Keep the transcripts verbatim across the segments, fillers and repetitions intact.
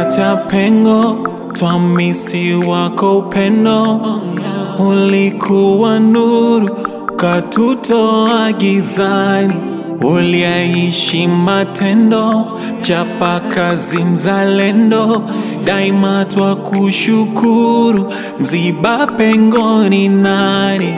umeacha pengo, twamisi wako upendo. Ulikuwa nuru, katutoa gizani. Uliaishi matendo, mchapa kazi mzalendo. Daima twakushukuru, mziba pengo ni nani?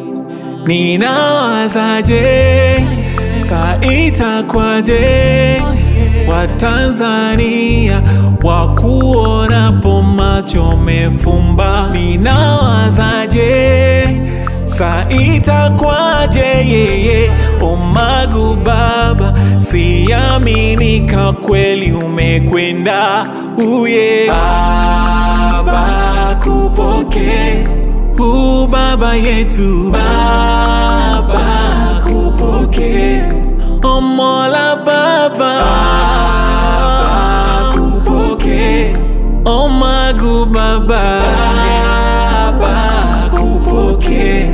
Ninawazaje, saa itakwaje, Watanzania wakuonapo macho mefumba. Ninawazaje, saa itakwaje, yeye Omagu baba, siamini ka kweli umekwenda. Uye baba kupoke, u baba yetu, baba kupoke. O Mola baba, baba kupoke. Omagu baba, baba kupoke.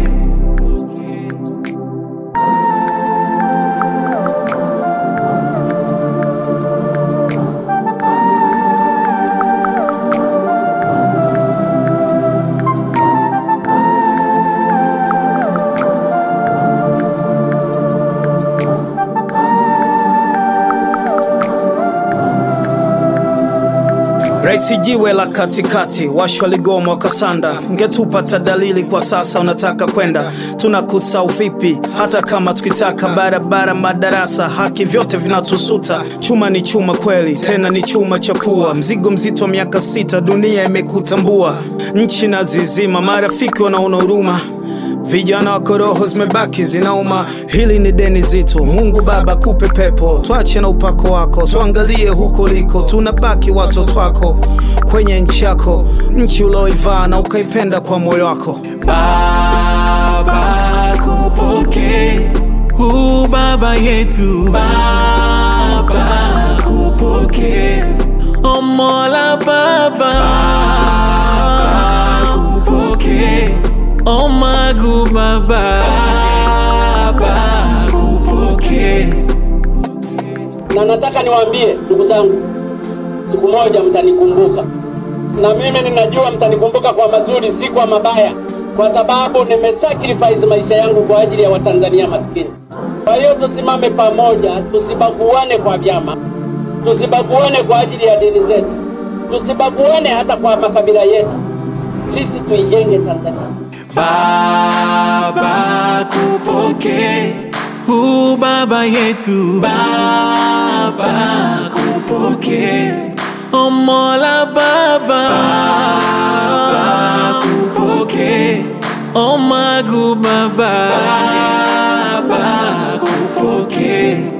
Raisi jiwe la katikati, washwa ligoma wakasanda. Ngetupata dalili kwa sasa unataka kwenda. Tunakusau vipi hata kama tukitaka? Barabara, madarasa, haki vyote vinatusuta. Chuma ni chuma kweli, tena ni chuma chapua. Mzigo mzito miaka sita, dunia imekutambua. Nchi na zizima, marafiki wanaona huruma. Vijana wako roho zimebaki zinauma. Hili ni deni zito, Mungu baba kupe pepo. Tuache na upako wako, tuangalie huko liko. Tunabaki watoto wako kwenye nchi yako, nchi uloivaa na ukaipenda kwa moyo wako. Baba kupoke, u baba yetu, baba kupoke. O Mola baba, baba kupoke. Omagu baba, baba kupoke. Na nataka niwaambie ndugu zangu, siku moja mtanikumbuka. Na mimi ninajua mtanikumbuka kwa mazuri, si kwa mabaya, kwa sababu nimesacrifice maisha yangu kwa ajili ya Watanzania maskini. Kwa hiyo tusimame pamoja, tusibaguane kwa vyama, tusibaguane kwa ajili ya dini zetu, tusibaguane hata kwa makabila yetu. Sisi tuijenge Tanzania. Baba kupoke, u baba yetu, baba kupoke. O Mola baba, baba kupoke. Omagu baba, baba kupoke.